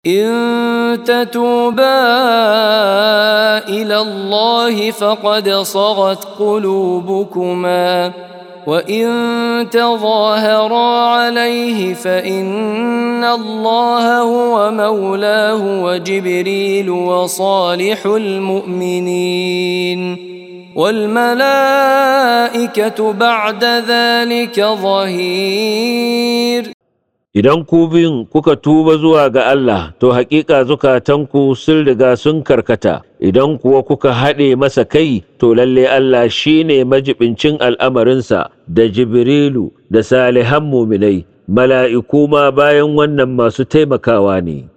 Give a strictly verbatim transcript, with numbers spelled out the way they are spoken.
إن تتوبا إلى الله فقد صغت قلوبكما وإن تظاهرا عليه فإن الله هو مولاه وجبريل وصالح المؤمنين والملائكة بعد ذلك ظهير. Idan ku biyun kuka tuba zuwa ga Allah, to haƙiƙa zukatanku sun riga sun karkata, idan kuwa kuka haɗe masa kai, to lalle Allah shi ne majibincin al'amarinsa da Jibrilu da salihan muminai, mala'iku ma bayan wannan masu taimakawa ne.